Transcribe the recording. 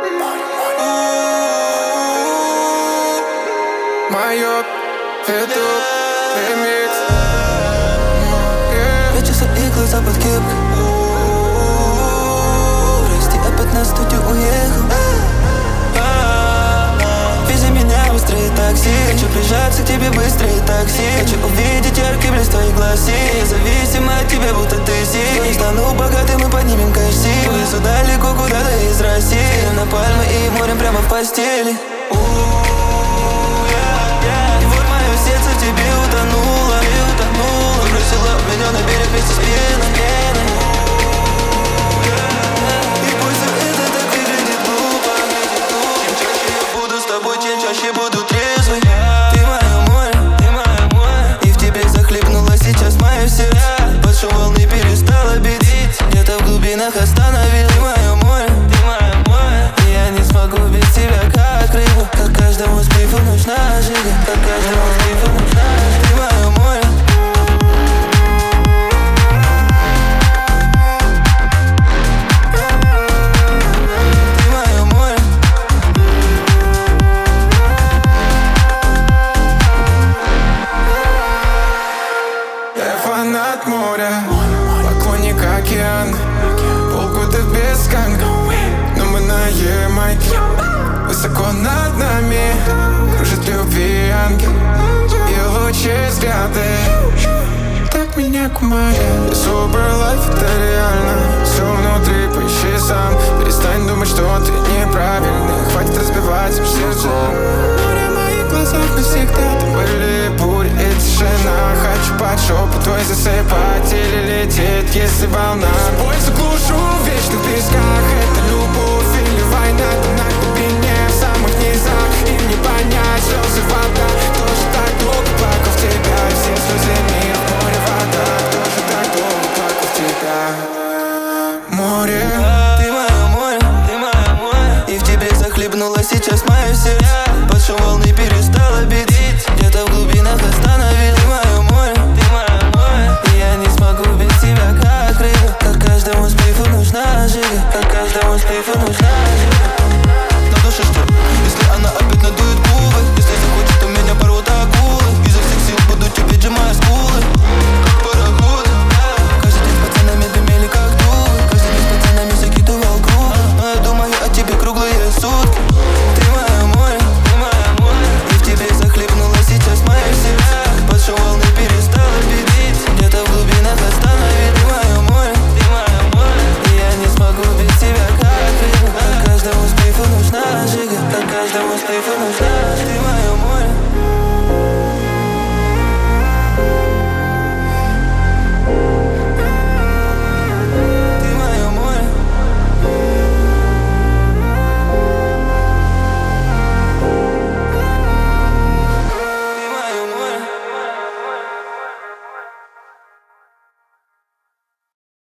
Майор, ведут ремикс. 5 часов и глаза под кепкой. Прости, опять на студию уехал. Вези меня быстрее такси. Хочу прижаться к тебе быстрее такси. Хочу увидеть яркий блеск твоих глаз. Я зависима от тебя, будто ты сил. Не стану богатым, мы поднимем кости. Повезу далеко куда-то из России. На пальмы и морем прямо в постели. И вот мое сердце в тебе утонуло. Бросила меня на берег вместе с пеной. И пусть все это так выглядит глупо. Чем чаще я буду с тобой, чем чаще буду трезвый. Ты мое море, и в тебе захлебнуло сейчас мое сердце. Под шум волны перестало бить, где-то в глубинах остановил. Ты мое море, и я не смогу без тебя, как рыба. Как каждому сплифу нужна жига, как каждому сплифу нужна жига. Ты мое море. Фанат моря, поклонник океана. Полгода без ганга, но мы на Ямайке. Высоко над нами кружит любви ангел. И лучи взгляды так меня кумарят. Sober life, это реально. Все внутри, поищи сам. Перестань думать, что ты неправильный. Хватит разбивать им сердце. Море в моих глазах навсегда. Там были бури и тишина. Хочу под шепот твой засыпать или лететь, если волна. Бой заглушу в вечных песках. Это любовь или война? Ты на глубине, в самых низах. Им не понять слезы, вода. Тоже так долго плакал в тебя. И все слезы мира в море вода. Тоже так долго плакал в тебя. Море. Ты мое море, и в тебе захлебнуло сейчас мое сердце. Под шум волны перестало бить, где-то в глубинах остановил. Ты мое море, и я не смогу без тебя, как рыба. Как каждому сплифу нужна жига, как каждому сплифу нужна жига.